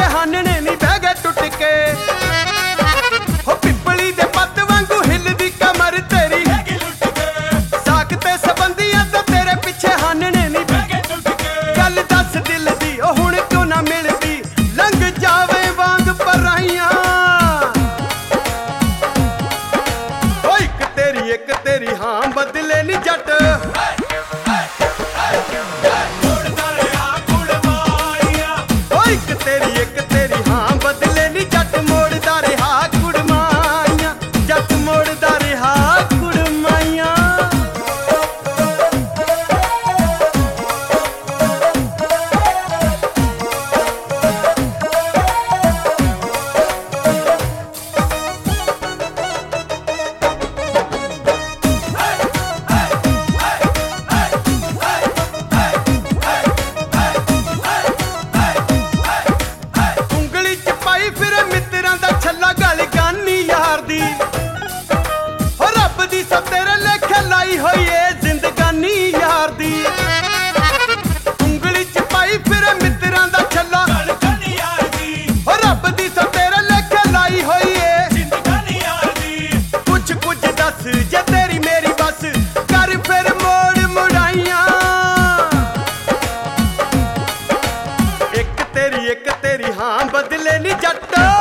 हानने नी बह गए टुट के। हो पिपली दे पत्त वांगू हिलदी कमर तेरी, साक ते सबंधियां तो तेरे पिछे हानने नी बह गए टुट के। गल दस दिल दी ओ हुण क्यों ना मिलदी, लंघ जावे वांग पराइयां। ओ एक तेरी हां बदले नी जट, एक तेरी हाँ बदले नी जट मोड़दा रहा कुड़माइयां, जट मोड़दा रहा कुड़माइयां। सब तेरे लेखे लाई होई ए जिंदगानी यार दी, उंगली च पाई फिरे मित्तरां दा छल्ला यार दी। हो रब दी सब तेरे लेखे लाई होई ए जिंदगानी यार दी। कुछ दस जे तेरी मेरी बस कर फिर मोड़ मुड़ाइयां। एक तेरी हाँ बदले नी जट।